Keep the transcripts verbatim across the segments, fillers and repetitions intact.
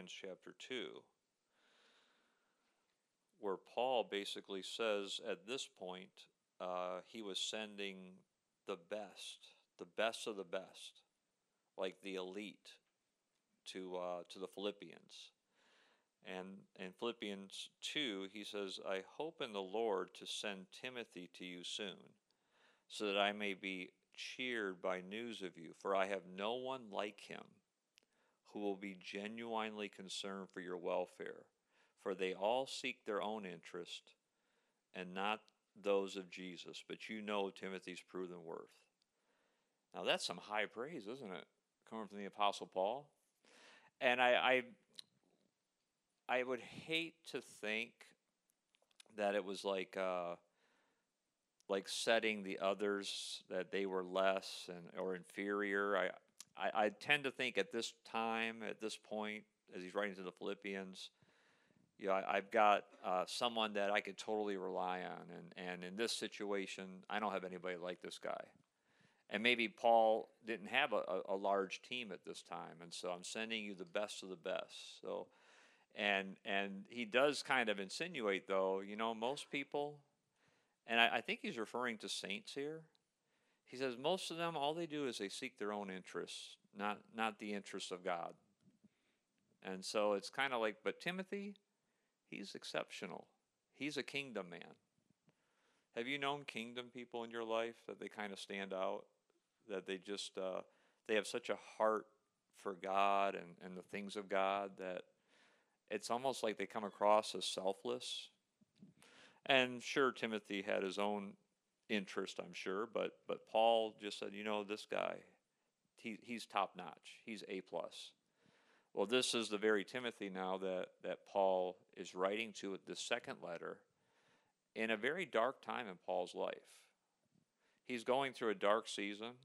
Philippians chapter two, where Paul basically says at this point uh, he was sending the best, the best of the best, like the elite, to uh, to the Philippians. And in Philippians two, he says, I hope in the Lord to send Timothy to you soon, so that I may be cheered by news of you, for I have no one like him who will be genuinely concerned for your welfare, for they all seek their own interest and not those of Jesus, but you know Timothy's proven worth. Now that's some high praise, isn't it, coming from the Apostle Paul? And I, I, I would hate to think that it was like uh, like setting the others that they were less and or inferior. I, I I tend to think at this time, at this point, as he's writing to the Philippians, you know, I, I've got uh, someone that I could totally rely on, and and in this situation, I don't have anybody like this guy. And maybe Paul didn't have a, a large team at this time, and so I'm sending you the best of the best. So, and and he does kind of insinuate, though, you know, most people, and I, I think he's referring to saints here. He says most of them, all they do is they seek their own interests, not not the interests of God. And so it's kind of like, but Timothy, he's exceptional. He's a kingdom man. Have you known kingdom people in your life that they kind of stand out? That they just uh, they have such a heart for God and, and the things of God that it's almost like they come across as selfless. And sure, Timothy had his own interest, I'm sure, but but Paul just said, you know, this guy, he he's top notch. He's A plus. Well, this is the very Timothy now that that Paul is writing to at the second letter in a very dark time in Paul's life. He's going through a dark season.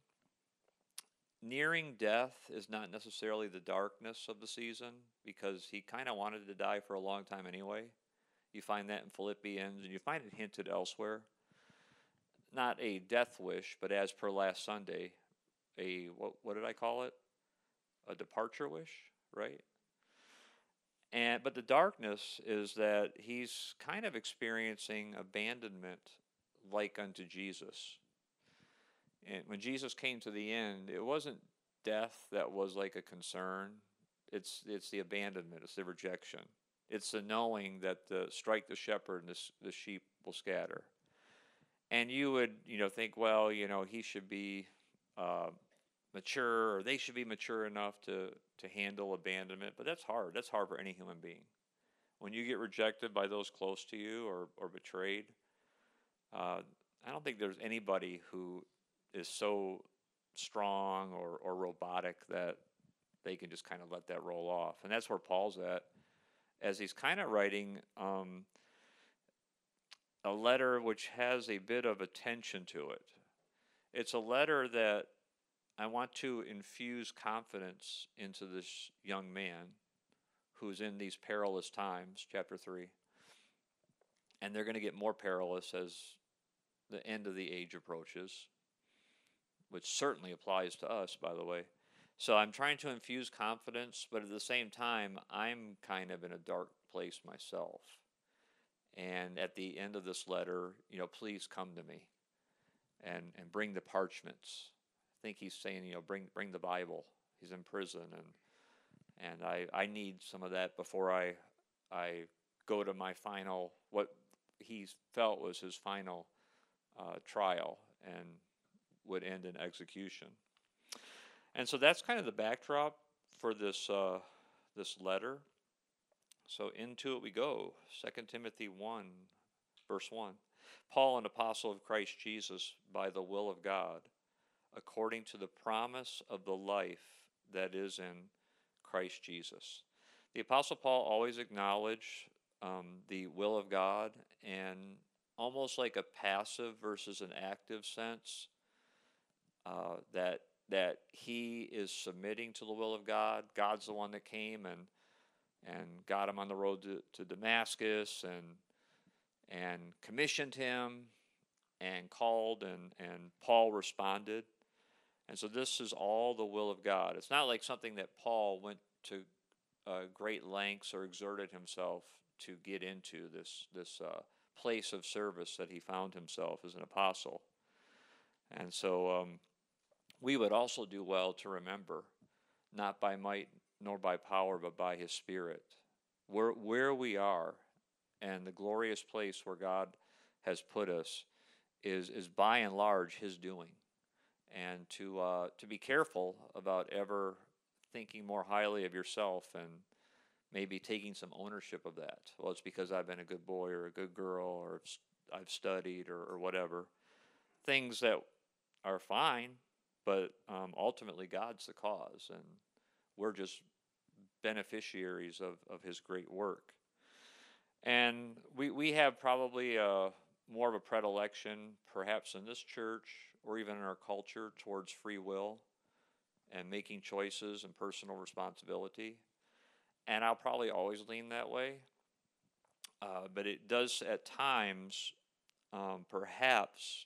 Nearing death is not necessarily the darkness of the season because he kind of wanted to die for a long time anyway. You find that in Philippians, and you find it hinted elsewhere. Not a death wish, but as per last Sunday, a, what, what did I call it? A departure wish, right? And but the darkness is that he's kind of experiencing abandonment like unto Jesus. And when Jesus came to the end, it wasn't death that was like a concern. It's it's the abandonment, it's the rejection. It's the knowing that the strike the shepherd and the, the sheep will scatter. And you would, you know, think, well, you know, he should be uh, mature, or they should be mature enough to to handle abandonment. But that's hard. That's hard for any human being. When you get rejected by those close to you or or betrayed, uh, I don't think there's anybody who is so strong or or robotic that they can just kind of let that roll off. And that's where Paul's at, as he's kind of writing um, a letter which has a bit of a tension to it. It's a letter that I want to infuse confidence into this young man who's in these perilous times, chapter three. And they're going to get more perilous as the end of the age approaches, which certainly applies to us, by the way. So I'm trying to infuse confidence, but at the same time, I'm kind of in a dark place myself. And at the end of this letter, you know, please come to me and, and bring the parchments. I think he's saying, you know, bring bring the Bible. He's in prison, and and I, I need some of that before I I go to my final, what he felt was his final uh, trial and would end in execution. And so that's kind of the backdrop for this uh, this letter. So into it we go. Second Timothy one, verse one. Paul, an apostle of Christ Jesus, by the will of God, according to the promise of the life that is in Christ Jesus. The Apostle Paul always acknowledged um, the will of God, and almost like a passive versus an active sense, uh, that that he is submitting to the will of God. God's the one that came and and got him on the road to, to Damascus and and commissioned him and called, and, and Paul responded. And so this is all the will of God. It's not like something that Paul went to uh, great lengths or exerted himself to get into this this uh, place of service that he found himself as an apostle. And so um, we would also do well to remember, not by might nor by power, but by his Spirit, where, where we are and the glorious place where God has put us is, is by and large his doing. And to, uh, to be careful about ever thinking more highly of yourself and maybe taking some ownership of that. Well, it's because I've been a good boy or a good girl, or I've studied, or, or whatever. Things that are fine, but um, ultimately God's the cause, and we're just beneficiaries of, of his great work. And we, we have probably a, more of a predilection, perhaps in this church or even in our culture, towards free will and making choices and personal responsibility. And I'll probably always lean that way. Uh, but it does at times um, perhaps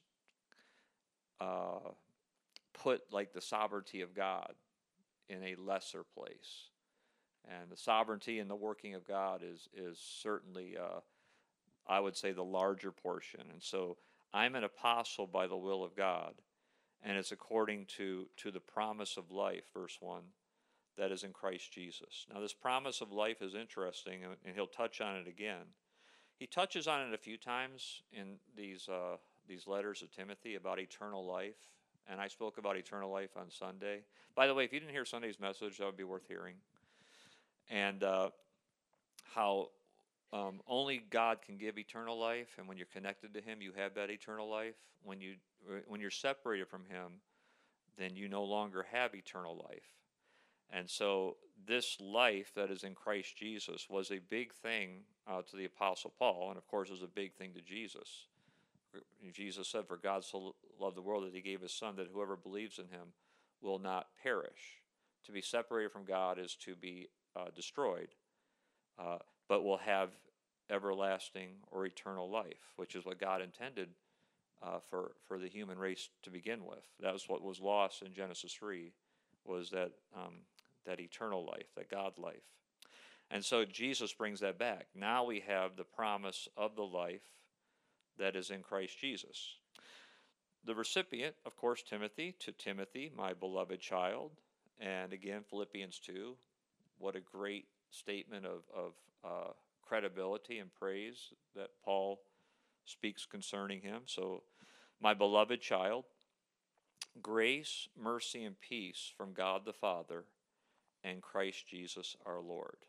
uh, put like the sovereignty of God in a lesser place. And the sovereignty and the working of God is is certainly, uh, I would say, the larger portion. And so I'm an apostle by the will of God, and it's according to, to the promise of life, verse one, that is in Christ Jesus. Now this promise of life is interesting, and he'll touch on it again. He touches on it a few times in these uh, these letters of Timothy about eternal life, and I spoke about eternal life on Sunday. By the way, if you didn't hear Sunday's message, that would be worth hearing. And uh, how um, only God can give eternal life, and when you're connected to him, you have that eternal life. When you when you're separated from him, then you no longer have eternal life. And so this life that is in Christ Jesus was a big thing uh, to the Apostle Paul, and of course it was a big thing to Jesus. Jesus said, "For God so loved the world that he gave his Son, that whoever believes in him will not perish." To be separated from God is to be uh, destroyed, uh, but will have everlasting or eternal life, which is what God intended uh, for, for the human race to begin with. That was what was lost in Genesis three, was that um, that eternal life, that God life. And so Jesus brings that back. Now we have the promise of the life that is in Christ Jesus. The recipient, of course, Timothy, to Timothy, my beloved child. And again, Philippians two, what a great statement of, of uh, credibility and praise that Paul speaks concerning him. So, my beloved child, grace, mercy, and peace from God the Father and Christ Jesus our Lord.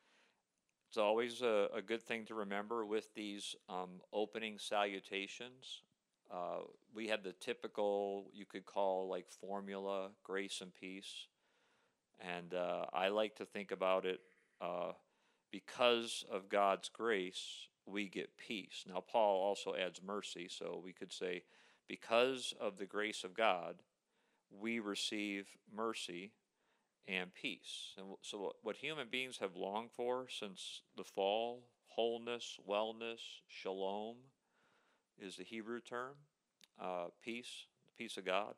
It's always a, a good thing to remember with these um, opening salutations. Uh, we have the typical, you could call like formula, grace and peace. And uh, I like to think about it, uh, because of God's grace, we get peace. Now, Paul also adds mercy, so we could say, because of the grace of God, we receive mercy and peace. And so what human beings have longed for since the fall, wholeness, wellness, shalom is the Hebrew term, uh, peace, the peace of God.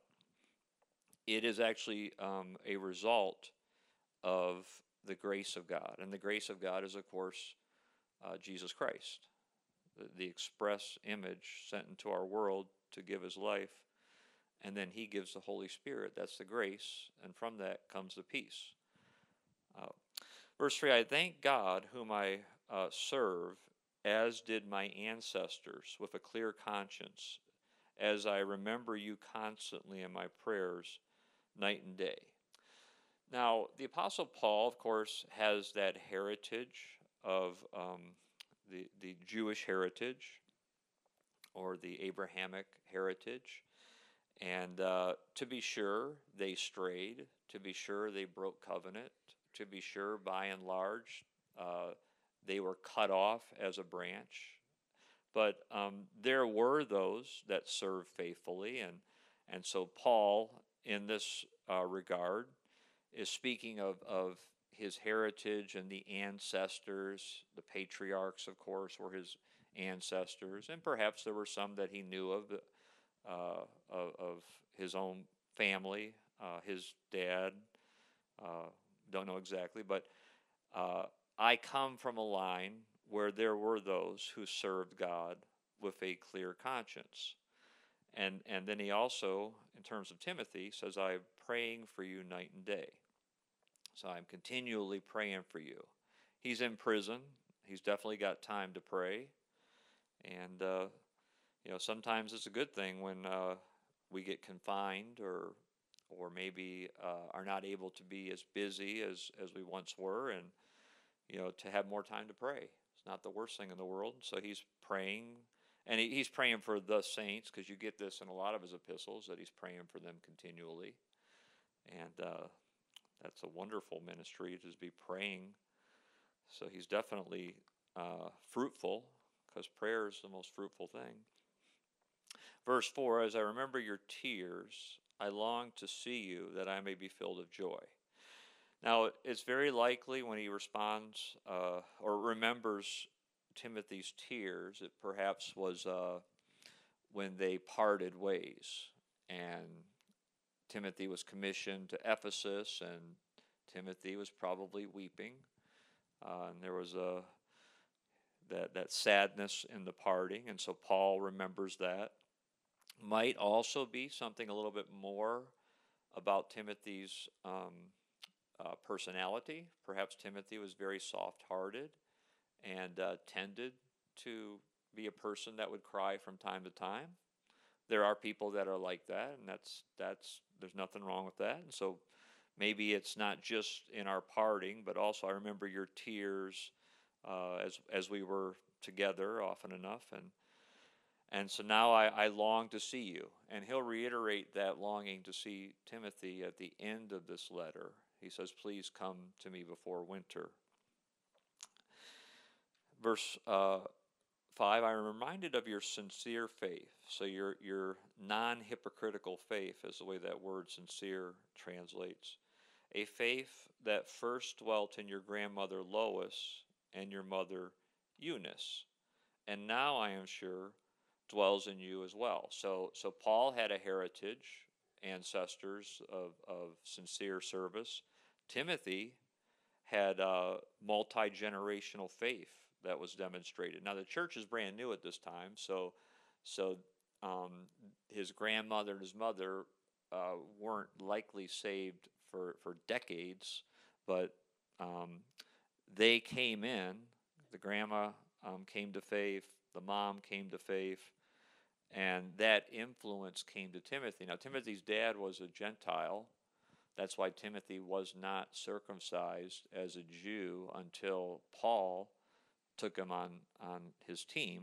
It is actually um, a result of the grace of God. And the grace of God is, of course, uh, Jesus Christ, the, the express image sent into our world to give his life. And then he gives the Holy Spirit. That's the grace. And from that comes the peace. Uh, verse three, I thank God whom I uh, serve, as did my ancestors, with a clear conscience, as I remember you constantly in my prayers, night and day. Now, the Apostle Paul, of course, has that heritage of um, the, the Jewish heritage, or the Abrahamic heritage. And uh, to be sure, they strayed. To be sure, they broke covenant. To be sure, by and large, uh, they were cut off as a branch. But um, there were those that served faithfully. And, and so Paul, in this uh, regard, is speaking of, of his heritage and the ancestors. The patriarchs, of course, were his ancestors. And perhaps there were some that he knew of, uh, of, of his own family, uh, his dad. Uh, don't know exactly, but Uh, I come from a line where there were those who served God with a clear conscience. And, and then he also, in terms of Timothy, says, I'm praying for you night and day. So I'm continually praying for you. He's in prison. He's definitely got time to pray. And, uh, you know, sometimes it's a good thing when uh, we get confined or or maybe uh, are not able to be as busy as, as we once were, and, you know, to have more time to pray. It's not the worst thing in the world. So he's praying, and he, he's praying for the saints, because you get this in a lot of his epistles, that he's praying for them continually. And uh, that's a wonderful ministry, to be praying. So he's definitely uh, fruitful, because prayer is the most fruitful thing. Verse four, as I remember your tears, I long to see you, that I may be filled with joy. Now, it's very likely when he responds uh, or remembers Timothy's tears, it perhaps was uh, when they parted ways. And Timothy was commissioned to Ephesus, and Timothy was probably weeping. Uh, and there was a that, that sadness in the parting, and so Paul remembers that. Might also be something a little bit more about Timothy's um, uh, personality. Perhaps Timothy was very soft-hearted and uh, tended to be a person that would cry from time to time. There are people that are like that, and that's that's there's nothing wrong with that. And so maybe it's not just in our parting, but also I remember your tears uh, as as we were together often enough, and and so now I, I long to see you. And he'll reiterate that longing to see Timothy at the end of this letter. He says, please come to me before winter. Verse uh, five, I am reminded of your sincere faith. So your, your non-hypocritical faith is the way that word sincere translates. A faith that first dwelt in your grandmother Lois and your mother Eunice. And now I am sure dwells in you as well. So so Paul had a heritage, ancestors of, of sincere service. Timothy had a multi-generational faith that was demonstrated. Now the church is brand new at this time, so so um, his grandmother and his mother uh, weren't likely saved for, for decades, but um, they came in. The grandma um, came to faith, the mom came to faith, and that influence came to Timothy. Now, Timothy's dad was a Gentile. That's why Timothy was not circumcised as a Jew until Paul took him on, on his team.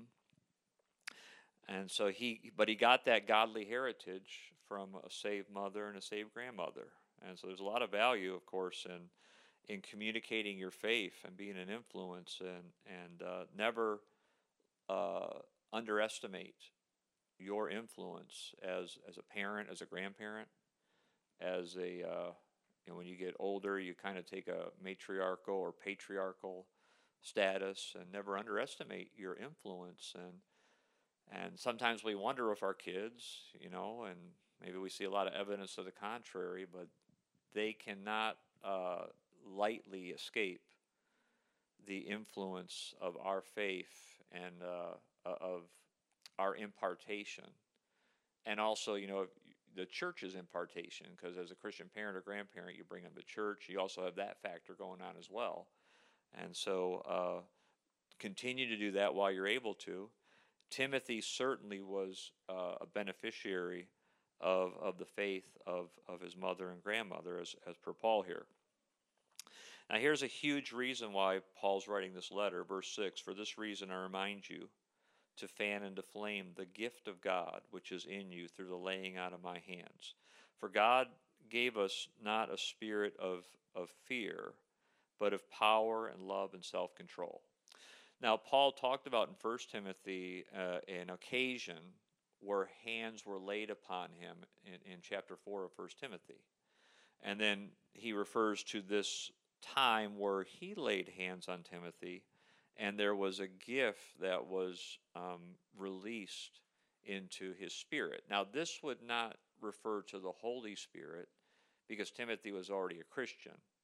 And so he, but he got that godly heritage from a saved mother and a saved grandmother. And so there's a lot of value, of course, in in communicating your faith and being an influence, and and uh, never uh, underestimate your influence as as a parent, as a grandparent, as a uh, you know, when you get older, you kind of take a matriarchal or patriarchal status, and never underestimate your influence. And and sometimes we wonder if our kids, you know, and maybe we see a lot of evidence to the contrary, but they cannot uh, lightly escape the influence of our faith and uh, of our impartation. And also, you know, the church's impartation, because as a Christian parent or grandparent, you bring them to church. You also have that factor going on as well. And so uh, continue to do that while you're able to. Timothy certainly was uh, a beneficiary of, of the faith of, of his mother and grandmother, as, as per Paul here. Now here's a huge reason why Paul's writing this letter. Verse six, for this reason I remind you to fan into flame the gift of God which is in you through the laying out of my hands. For God gave us not a spirit of, of fear, but of power and love and self-control. Now, Paul talked about in First Timothy uh, an occasion where hands were laid upon him in, in chapter four of First Timothy. And then he refers to this time where he laid hands on Timothy, and there was a gift that was um, released into his spirit. Now, this would not refer to the Holy Spirit, because Timothy was already a Christian.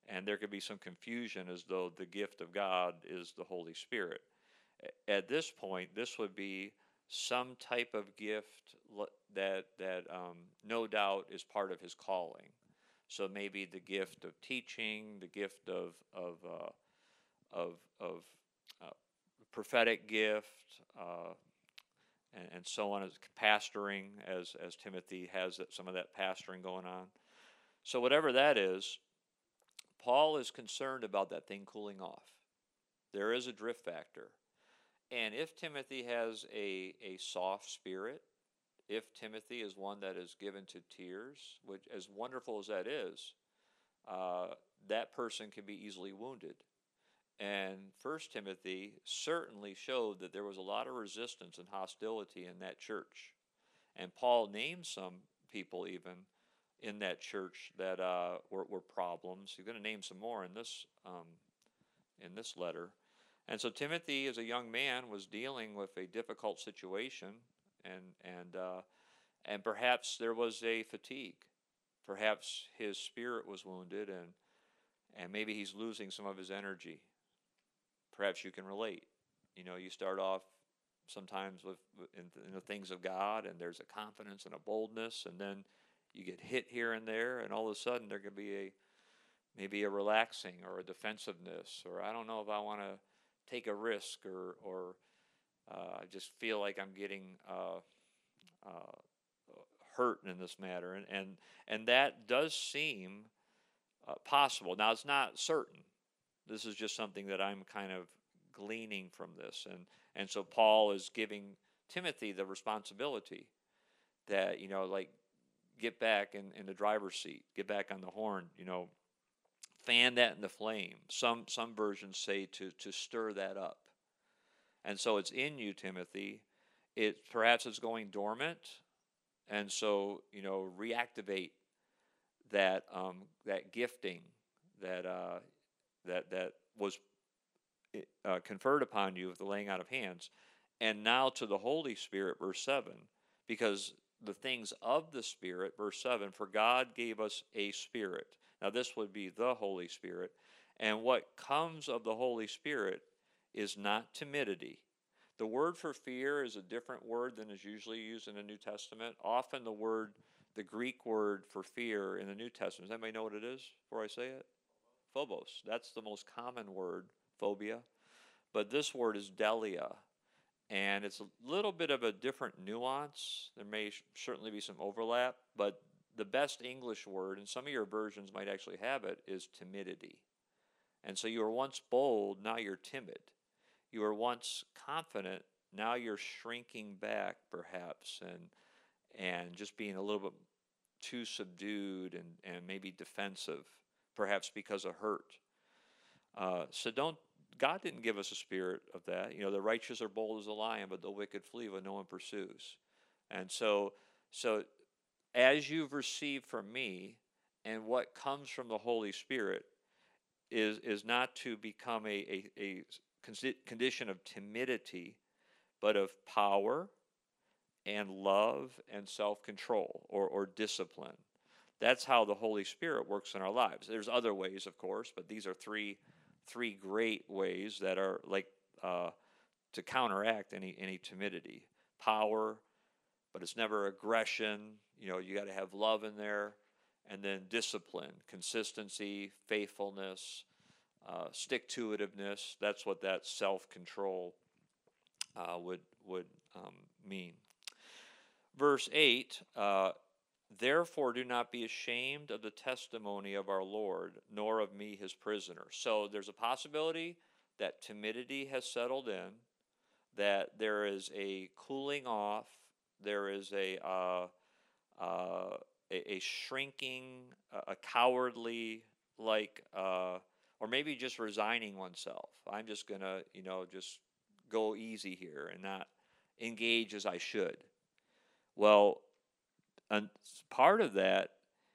and there could be some confusion as though the gift of God is the Holy Spirit. At this point, this would be some type of gift that that um, no doubt is part of his calling. So maybe the gift of teaching, the gift of of uh, of of uh, prophetic gift, uh, and, and so on, as pastoring, as as Timothy has that, some of that pastoring going on. So whatever that is, Paul is concerned about that thing cooling off. There is a drift factor. And if Timothy has a, a soft spirit, if Timothy is one that is given to tears, which, as wonderful as that is, uh, that person can be easily wounded. And First Timothy certainly showed that there was a lot of resistance and hostility in that church. And Paul named some people even in that church that uh, were, were problems. He's going to name some more in this um, in this letter. And so Timothy, as a young man, was dealing with a difficult situation, and and uh, and perhaps there was a fatigue. Perhaps his spirit was wounded, and and maybe he's losing some of his energy. Perhaps you can relate. You know, you start off sometimes with in, in the things of God, and there's a confidence and a boldness, and then you get hit here and there, and all of a sudden there could be a maybe a relaxing or a defensiveness, or I don't know if I want to take a risk, or or uh, I just feel like I'm getting uh, uh, hurt in this matter, and and and that does seem uh, possible. Now it's not certain. This is just something that I'm kind of gleaning from this, and and so Paul is giving Timothy the responsibility that, you know, like, get back in, in the driver's seat, get back on the horn, you know, fan that in the flame. Some some versions say to to stir that up. And so it's in you, Timothy. It perhaps it's going dormant, and so, you know, reactivate that um, that gifting that uh, that that was uh, conferred upon you with the laying out of hands, and now to the Holy Spirit, verse seven, because the things of the Spirit, verse seven, for God gave us a spirit. Now this would be the Holy Spirit, and what comes of the Holy Spirit is not timidity. The word for fear is a different word than is usually used in the New Testament. Often the word, the Greek word for fear in the New Testament, does anybody know what it is before I say it? Phobos. That's the most common word, phobia. But this word is delia, and it's a little bit of a different nuance. There may sh- certainly be some overlap, but the best English word, and some of your versions might actually have it, is timidity. And so you were once bold, now you're timid. You were once confident, now you're shrinking back, perhaps, and and just being a little bit too subdued and, and maybe defensive, perhaps because of hurt. Uh, so don't, God didn't give us a spirit of that. You know, the righteous are bold as a lion, but the wicked flee when no one pursues. And so, so as you've received from me, and what comes from the Holy Spirit is is not to become a, a, a condition of timidity, but of power and love and self-control, or, or discipline. That's how the Holy Spirit works in our lives. There's other ways, of course, but these are three three great ways that are like uh, to counteract any any timidity. Power, but it's never aggression. You know, you got to have love in there, and then discipline, consistency, faithfulness, uh, stick-to-itiveness. That's what that self-control uh, would would um, mean. Verse eight. Uh, Therefore, do not be ashamed of the testimony of our Lord, nor of me, his prisoner. So there's a possibility that timidity has settled in, that there is a cooling off, there is a uh, uh, a, a shrinking, a, a cowardly, like, uh, or maybe just resigning oneself. I'm just gonna, you know, just go easy here and not engage as I should. Well, and part of that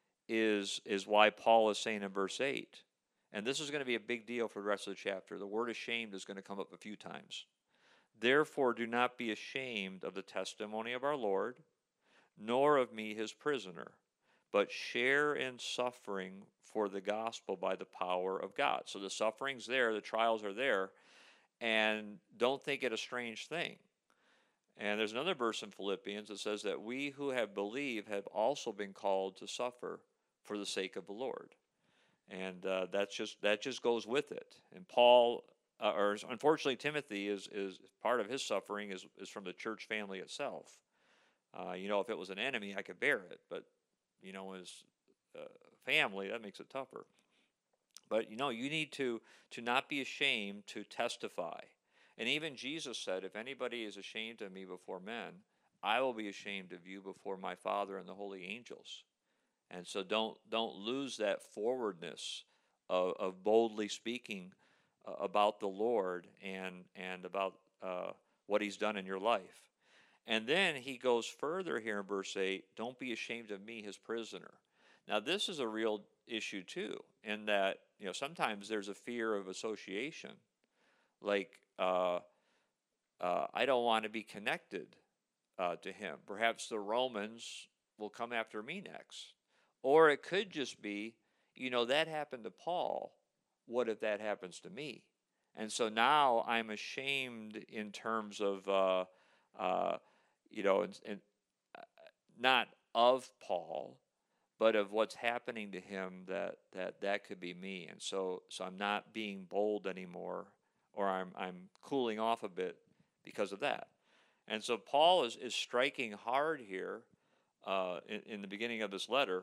is is why Paul is saying in verse eight, and this is going to be a big deal for the rest of the chapter. The word ashamed is going to come up a few times. Therefore, do not be ashamed of the testimony of our Lord, nor of me, his prisoner, but share in suffering for the gospel by the power of God. So the suffering's there, the trials are there, and don't think it a strange thing. And there's another verse in Philippians that says that we who have believed have also been called to suffer for the sake of the Lord. And uh, that's just that just goes with it. And Paul, uh, or unfortunately Timothy, is is part of his suffering is is from the church family itself. Uh, you know, if it was an enemy, I could bear it, but you know, as uh, family, that makes it tougher. But you know, you need to to not be ashamed to testify. And even Jesus said, if anybody is ashamed of me before men, I will be ashamed of you before my Father and the holy angels. And so don't don't lose that forwardness of, of boldly speaking uh, about the Lord and and about uh, what He's done in your life. And then he goes further here in verse eight, don't be ashamed of me, his prisoner. Now this is a real issue too, in that you know sometimes there's a fear of association, like uh, uh, I don't want to be connected uh, to him. Perhaps the Romans will come after me next. Or it could just be, you know, that happened to Paul. What if that happens to me? And so now I'm ashamed in terms of, uh, uh, you know, and, and uh, not of Paul, but of what's happening to him, that that that could be me. And so so I'm not being bold anymore, or I'm I'm cooling off a bit because of that. And so Paul is is striking hard here uh, in, in the beginning of this letter.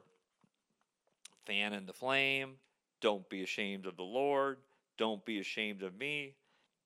Fan in the flame. Don't be ashamed of the Lord. Don't be ashamed of me.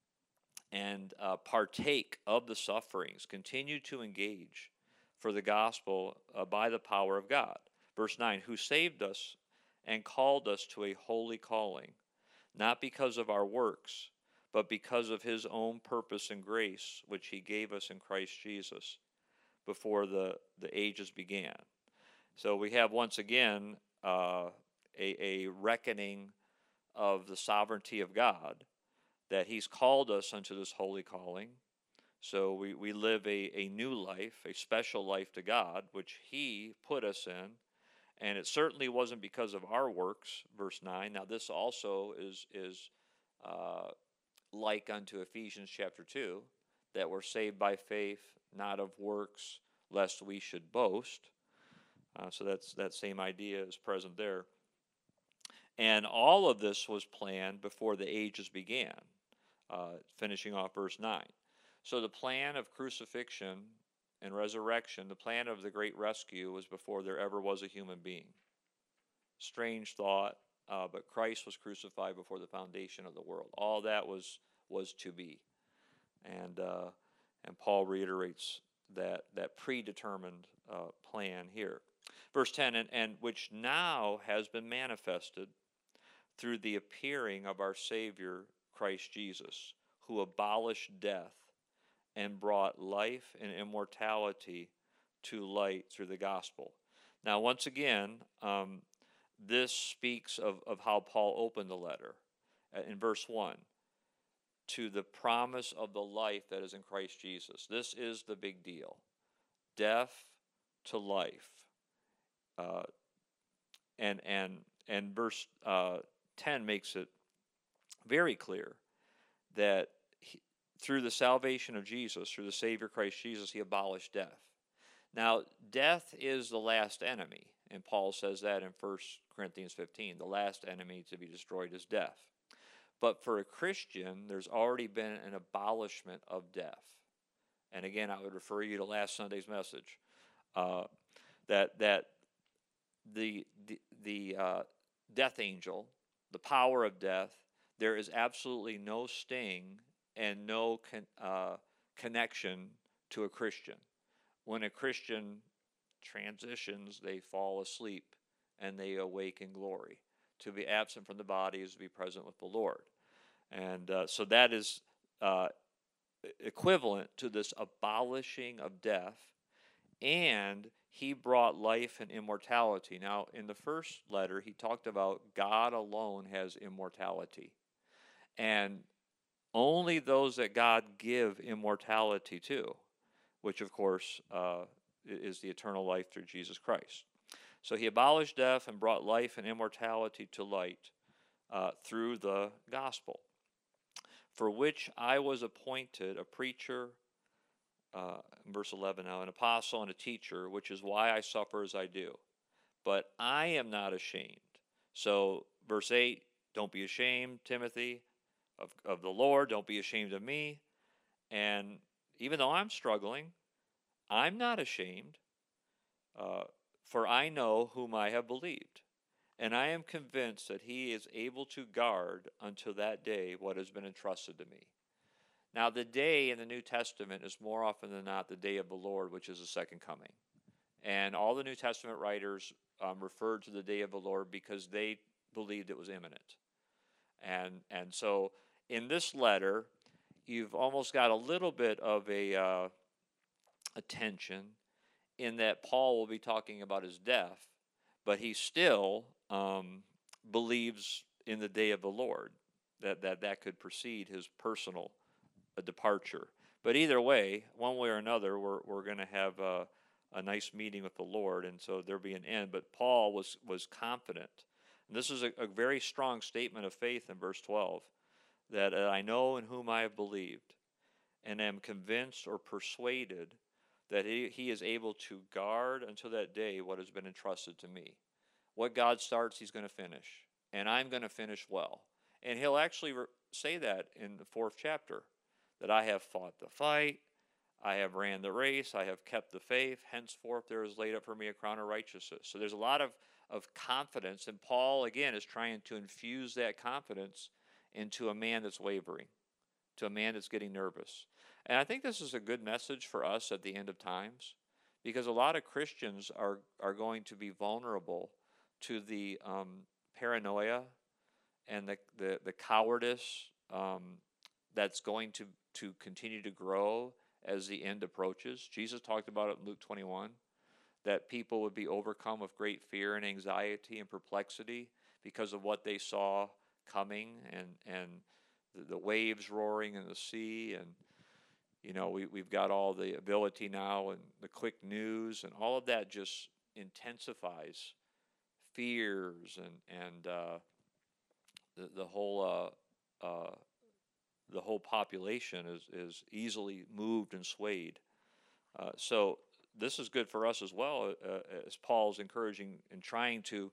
And uh, partake of the sufferings. Continue to engage for the gospel uh, by the power of God. Verse nine, who saved us and called us to a holy calling, not because of our works, but because of his own purpose and grace, which he gave us in Christ Jesus before the, the ages began. So we have once again uh, a, a reckoning of the sovereignty of God, that he's called us unto this holy calling. So we, we live a, a new life, a special life to God, which he put us in. And it certainly wasn't because of our works, verse nine. Now this also is, is uh, like unto Ephesians chapter two, that we're saved by faith, not of works, lest we should boast. Uh, so that's that same idea is present there. And all of this was planned before the ages began, uh, finishing off verse nine. So the plan of crucifixion and resurrection, the plan of the great rescue, was before there ever was a human being. Strange thought, uh, but Christ was crucified before the foundation of the world. All that was was to be. And uh, and Paul reiterates that, that predetermined uh, plan here. Verse ten, and, and which now has been manifested through the appearing of our Savior, Christ Jesus, who abolished death and brought life and immortality to light through the gospel. Now, once again, um, this speaks of, of how Paul opened the letter. Uh, in verse one, to the promise of the life that is in Christ Jesus. This is the big deal. Death to life. Uh, and and and verse uh, ten makes it very clear that he, through the salvation of Jesus, through the Savior Christ Jesus, he abolished death. Now, death is the last enemy, and Paul says that in First Corinthians fifteen. The last enemy to be destroyed is death. But for a Christian, there's already been an abolishment of death. And again, I would refer you to last Sunday's message, uh, that that the the, the uh, death angel, the power of death, there is absolutely no sting and no con, uh, connection to a Christian. When a Christian transitions, they fall asleep and they awake in glory. To be absent from the body is to be present with the Lord. And uh, so that is uh, equivalent to this abolishing of death. And he brought life and immortality. Now, in the first letter, he talked about God alone has immortality. And only those that God give immortality to, which, of course, uh, is the eternal life through Jesus Christ. So he abolished death and brought life and immortality to light uh, through the gospel, for which I was appointed a preacher, uh, verse eleven now, an apostle and a teacher, which is why I suffer as I do. But I am not ashamed. So verse eight, don't be ashamed, Timothy, of, of the Lord. Don't be ashamed of me. And even though I'm struggling, I'm not ashamed, uh, for I know whom I have believed. And I am convinced that he is able to guard until that day what has been entrusted to me. Now, the day in the New Testament is more often than not the day of the Lord, which is the second coming. And all the New Testament writers um, referred to the day of the Lord because they believed it was imminent. And and so in this letter, you've almost got a little bit of a, uh, a tension in that Paul will be talking about his death, but he still um, believes in the day of the Lord, that that, that could precede his personal uh, departure. But either way, one way or another, we're, we're going to have a, a nice meeting with the Lord, and so there'll be an end. But Paul was, was confident. And this is a, a very strong statement of faith in verse twelve, that uh, I know in whom I have believed, and am convinced or persuaded that he, he is able to guard until that day what has been entrusted to me. What God starts, he's going to finish, and I'm going to finish well. And he'll actually re- say that in the fourth chapter, that I have fought the fight, I have ran the race, I have kept the faith, henceforth there is laid up for me a crown of righteousness. So there's a lot of, of confidence, and Paul, again, is trying to infuse that confidence into a man that's wavering, to a man that's getting nervous. And I think this is a good message for us at the end of times, because a lot of Christians are, are going to be vulnerable to the um, paranoia and the, the, the cowardice um, that's going to, to continue to grow as the end approaches. Jesus talked about it in Luke twenty-one, that people would be overcome with great fear and anxiety and perplexity because of what they saw coming, and, and the, the waves roaring in the sea. And, you know, we, we've got all the ability now and the quick news, and all of that just intensifies fears, and, and uh, the, the whole uh, uh, the whole population is, is easily moved and swayed. Uh, so this is good for us as well, uh, as Paul's encouraging and trying to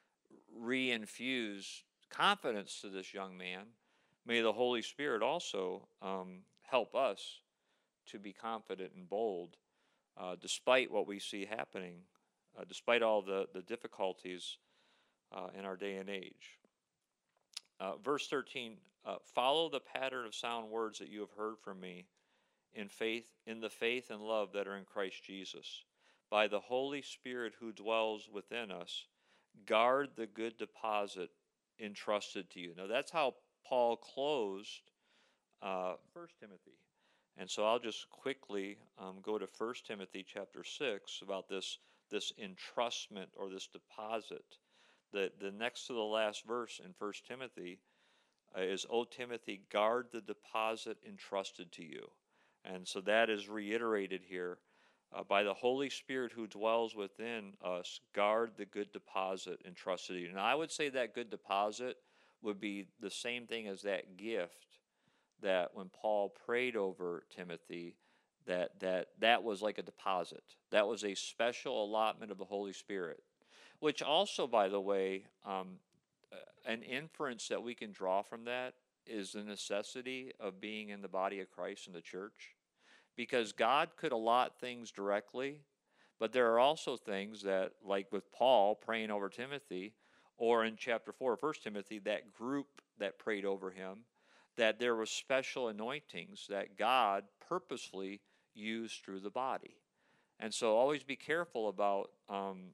reinfuse confidence to this young man. May the Holy Spirit also um, help us to be confident and bold, uh, despite what we see happening, uh, despite all the, the difficulties uh, in our day and age. Uh, verse thirteen, uh, follow the pattern of sound words that you have heard from me in faith, in the faith and love that are in Christ Jesus. By the Holy Spirit who dwells within us, guard the good deposit entrusted to you. Now that's how Paul closed uh, First Timothy. And so I'll just quickly um, go to First Timothy chapter six about this, this entrustment or this deposit. The, the next to the last verse in First Timothy uh, is, O Timothy, guard the deposit entrusted to you. And so that is reiterated here. Uh, by the Holy Spirit who dwells within us, guard the good deposit entrusted to you. Now I would say that good deposit would be the same thing as that gift that when Paul prayed over Timothy, that that that was like a deposit. That was a special allotment of the Holy Spirit, which also, by the way, um, an inference that we can draw from that is the necessity of being in the body of Christ in the church, because God could allot things directly, but there are also things that, like with Paul praying over Timothy, or in chapter four of First Timothy, that group that prayed over him, that there were special anointings that God purposely used through the body. And so always be careful about um,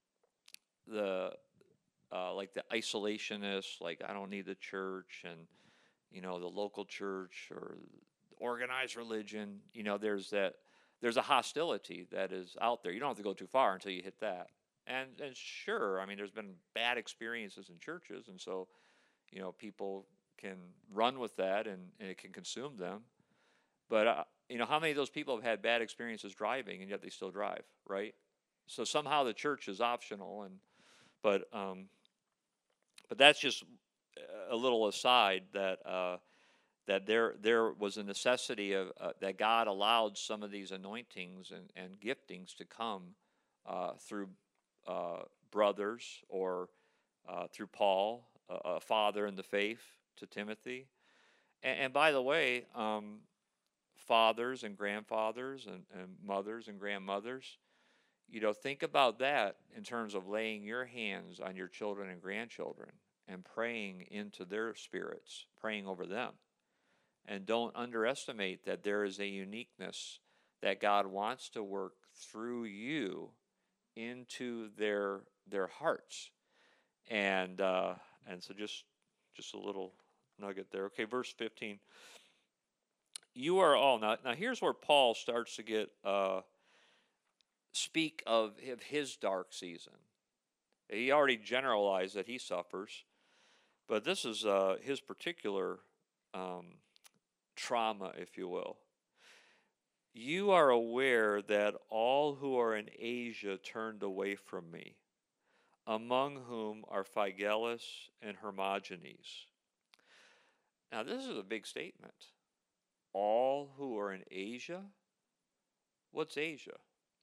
the, uh, like the isolationists, like I don't need the church, and, you know, the local church or organized religion. You know, there's that, there's a hostility that is out there. You don't have to go too far until you hit that. And, and sure, I mean, there's been bad experiences in churches, and so, you know, people can run with that, and, and it can consume them. But, uh, you know, how many of those people have had bad experiences driving, and yet they still drive, right? so somehow the church is optional, and but um, but that's just a little aside that uh, that there there was a necessity of uh, that God allowed some of these anointings and, and giftings to come uh, through uh, brothers or uh, through Paul, a, a father in the faith, to Timothy. And, and by the way, um, fathers and grandfathers and, and mothers and grandmothers, you know, think about that in terms of laying your hands on your children and grandchildren and praying into their spirits, praying over them. And don't underestimate that there is a uniqueness that God wants to work through you into their their hearts. And uh, and so just just a little nugget there. Okay, verse fifteen. You are all now. Now here's where Paul starts to get uh, speak of, of his dark season. He already generalized that he suffers, but this is uh, his particular um, trauma, if you will. You are aware that all who are in Asia turned away from me, among whom are Phygelus and Hermogenes. Now this is a big statement. All who are in Asia? What's Asia?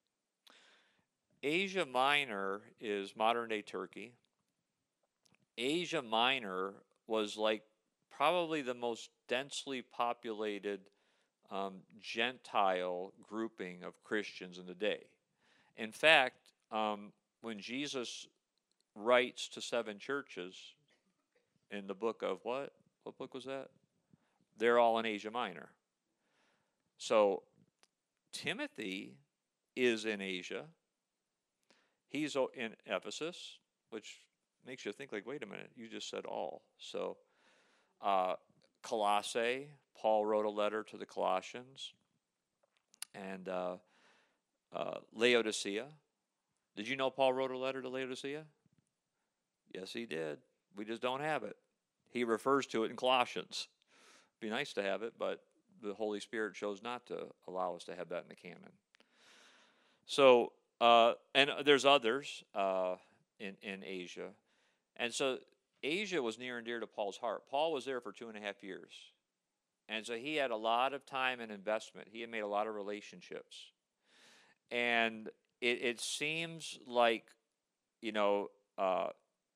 Asia Minor is modern-day Turkey. Asia Minor was like probably the most densely populated um, Gentile grouping of Christians in the day. In fact, um, when Jesus writes to seven churches in the book of what? What book was that? They're all in Asia Minor. So Timothy is in Asia. He's in Ephesus, which makes you think like, wait a minute, you just said all. So uh, Colossae, Paul wrote a letter to the Colossians. And uh, uh, Laodicea. Did you know Paul wrote a letter to Laodicea? Yes, he did. We just don't have it. He refers to it in Colossians. It'd be nice to have it, but the Holy Spirit chose not to allow us to have that in the canon. So, uh, and there's others uh, in, in Asia. And so Asia was near and dear to Paul's heart. Paul was there for two and a half years. And so he had a lot of time and investment. He had made a lot of relationships. And it, it seems like, you know, uh,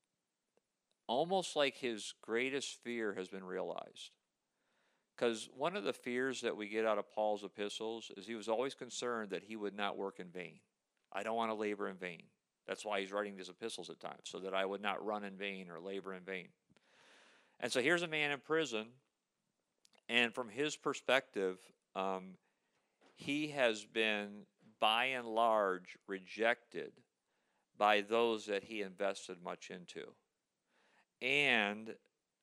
almost like his greatest fear has been realized. Because one of the fears that we get out of Paul's epistles is he was always concerned that he would not work in vain. I don't want to labor in vain. That's why he's writing these epistles at times, so that I would not run in vain or labor in vain. And so here's a man in prison, and from his perspective, um, he has been, by and large, rejected by those that he invested much into. And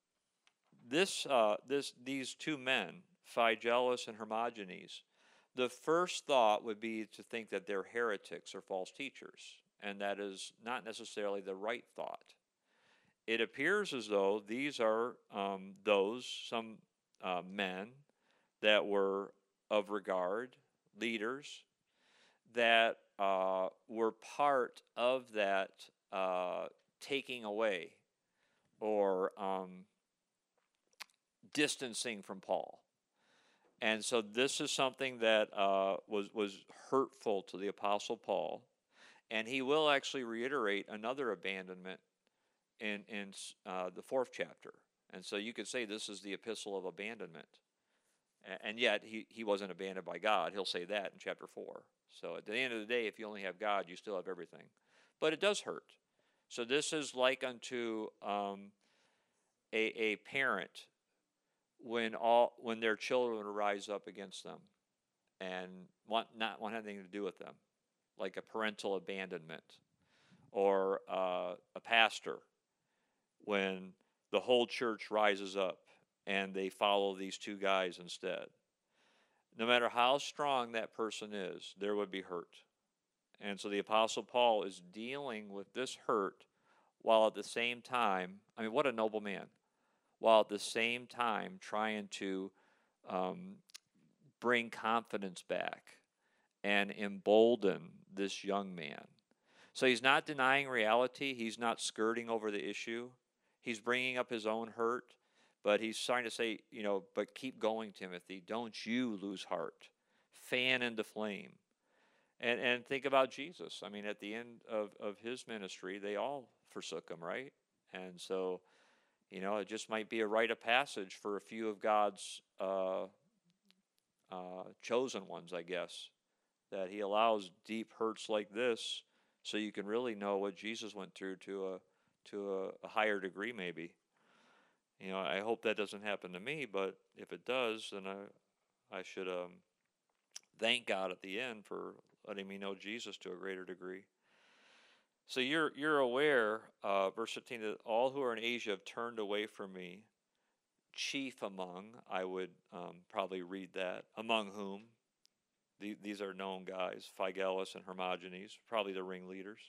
this, uh, this, these two men, Phygelus and Hermogenes, the first thought would be to think that they're heretics or false teachers, and that is not necessarily the right thought. It appears as though these are um, those, some uh, men that were of regard, leaders, that uh, were part of that uh, taking away or um, distancing from Paul. And so this is something that uh, was, was hurtful to the Apostle Paul. And he will actually reiterate another abandonment in, in uh, the fourth chapter. And so you could say this is the epistle of abandonment. And yet he, he wasn't abandoned by God. He'll say that in chapter four. So at the end of the day, if you only have God, you still have everything. But it does hurt. So this is like unto um, a, a parent when all when their children rise up against them and want not want anything to do with them, like a parental abandonment, or uh, a pastor when the whole church rises up and they follow these two guys instead. No matter how strong that person is, there would be hurt. And so the Apostle Paul is dealing with this hurt while at the same time, I mean, what a noble man, while at the same time trying to um, bring confidence back and embolden this young man. So he's not denying reality. He's not skirting over the issue. He's bringing up his own hurt, but he's trying to say, you know, but keep going, Timothy. Don't you lose heart. Fan into flame. And and think about Jesus. I mean, at the end of, of his ministry, they all forsook him, right? And so, you know, it just might be a rite of passage for a few of God's uh, uh, chosen ones, I guess, that he allows deep hurts like this so you can really know what Jesus went through to a to a, a higher degree, maybe. You know, I hope that doesn't happen to me, but if it does, then I I should um, thank God at the end for letting me know Jesus to a greater degree. So you're you're aware, uh, verse fifteen, that all who are in Asia have turned away from me. Chief among, I would um, probably read that, among whom, the, these are known guys, Phygellus and Hermogenes, probably the ringleaders.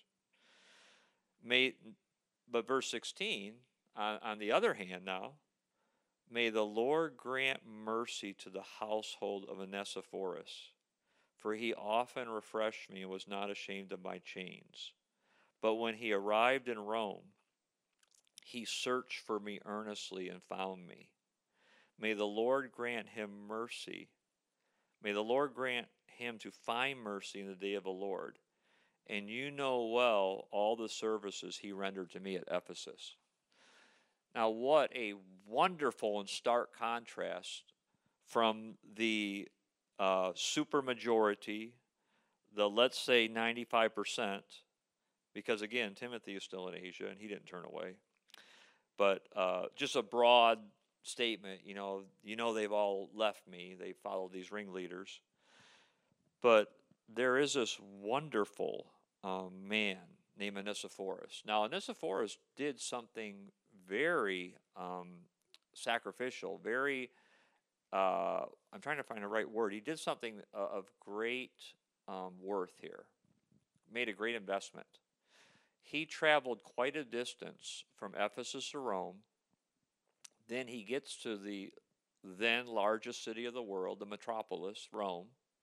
May, but verse sixteen, on, on the other hand now, may the Lord grant mercy to the household of Onesiphorus, for he often refreshed me and was not ashamed of my chains. But when he arrived in Rome, he searched for me earnestly and found me. May the Lord grant him mercy. May the Lord grant him to find mercy in the day of the Lord. And you know well all the services he rendered to me at Ephesus. Now, what a wonderful and stark contrast from the uh, supermajority, the let's say ninety-five percent, because again, Timothy is still in Asia and he didn't turn away. But uh, just a broad statement, you know, you know they've all left me. They followed these ringleaders. But there is this wonderful um, man named Onesiphorus. Now, Onesiphorus did something very um, sacrificial, very, uh, I'm trying to find the right word. He did something of great um, worth here, made a great investment. He traveled quite a distance from Ephesus to Rome. Then he gets to the then largest city of the world, the metropolis, Rome,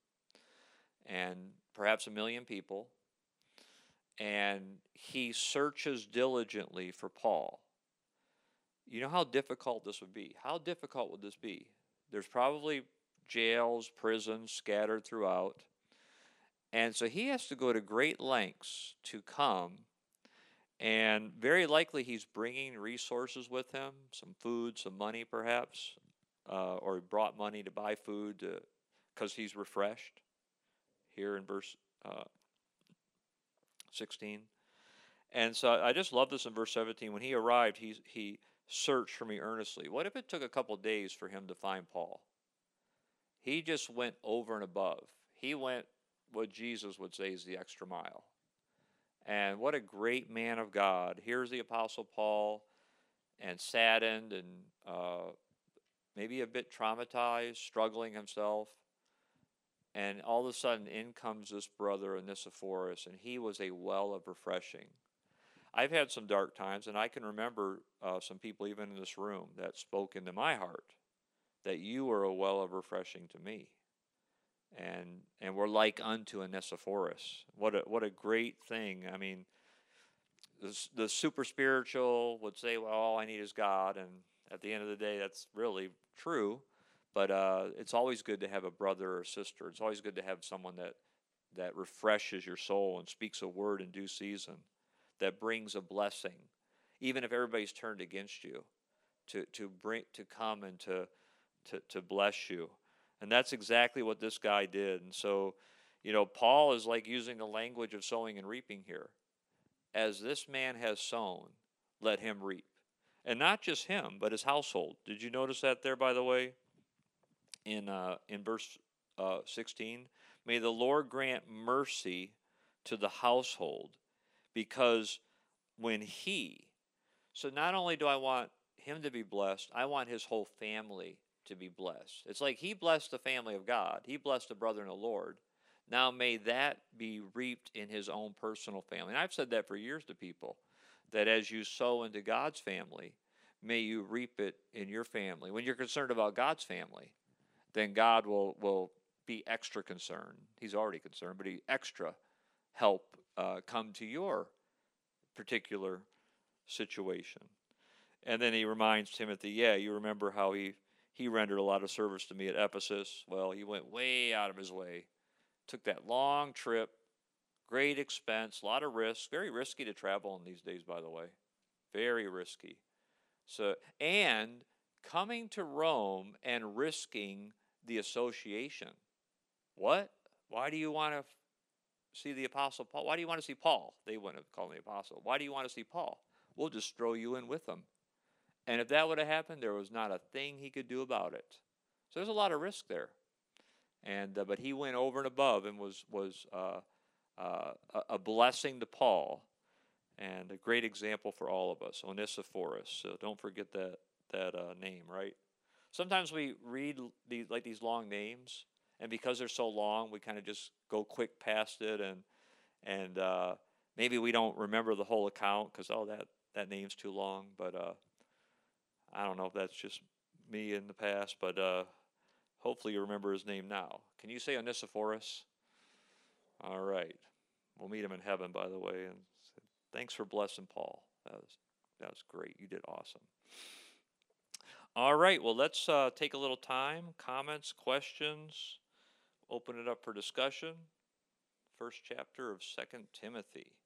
and perhaps a million people. And he searches diligently for Paul. You know how difficult this would be? How difficult would this be? There's probably jails, prisons scattered throughout. And so he has to go to great lengths to come. And very likely he's bringing resources with him, some food, some money perhaps, uh, or he brought money to buy food because he's refreshed here in verse uh, sixteen. And so I just love this in verse seventeen. When he arrived, he, he searched for me earnestly. What if it took a couple days for him to find Paul? He just went over and above. He went what Jesus would say is the extra mile. And what a great man of God. Here's the Apostle Paul, and saddened and uh, maybe a bit traumatized, struggling himself. And all of a sudden, in comes this brother, Onesiphorus, and he was a well of refreshing. I've had some dark times, and I can remember uh, some people even in this room that spoke into my heart that you were a well of refreshing to me. And and we're like unto Onesiphorus. What a what a great thing. I mean, the, the super spiritual would say, well, all I need is God. And at the end of the day, that's really true. But uh, it's always good to have a brother or sister. It's always good to have someone that, that refreshes your soul and speaks a word in due season, that brings a blessing, even if everybody's turned against you, to to bring to come and to to to bless you. And that's exactly what this guy did. And so, you know, Paul is like using the language of sowing and reaping here. As this man has sown, let him reap. And not just him, but his household. Did you notice that there, by the way, in uh, in verse uh, sixteen? May the Lord grant mercy to the household, because when he, so not only do I want him to be blessed, I want his whole family to be blessed. It's like he blessed the family of God. He blessed a brother in the Lord. Now may that be reaped in his own personal family. And I've said that for years to people, that as you sow into God's family, may you reap it in your family. When you're concerned about God's family, then God will, will be extra concerned. He's already concerned, but he extra help uh, come to your particular situation. And then he reminds Timothy, yeah, you remember how he, he rendered a lot of service to me at Ephesus. Well, he went way out of his way, took that long trip, great expense, a lot of risk, very risky to travel in these days, by the way, very risky. So, and coming to Rome and risking the association. What? Why do you want to see the Apostle Paul? Why do you want to see Paul? They wouldn't have called him the Apostle. Why do you want to see Paul? We'll just throw you in with them. And if that would have happened, there was not a thing he could do about it. So there's a lot of risk there. And uh, but he went over and above and was was uh, uh, a blessing to Paul, and a great example for all of us. Onesiphorus. So don't forget that that uh, name, right? Sometimes we read the, like these long names, and because they're so long, we kind of just go quick past it, and and uh, maybe we don't remember the whole account because oh that that name's too long. But uh, I don't know if that's just me in the past, but uh, hopefully you remember his name now. Can you say Onesiphorus? All right. We'll meet him in heaven, by the way. And thanks for blessing Paul. That was, that was great. You did awesome. All right. Well, let's uh, take a little time. Comments, questions. Open it up for discussion. First chapter of Second Timothy.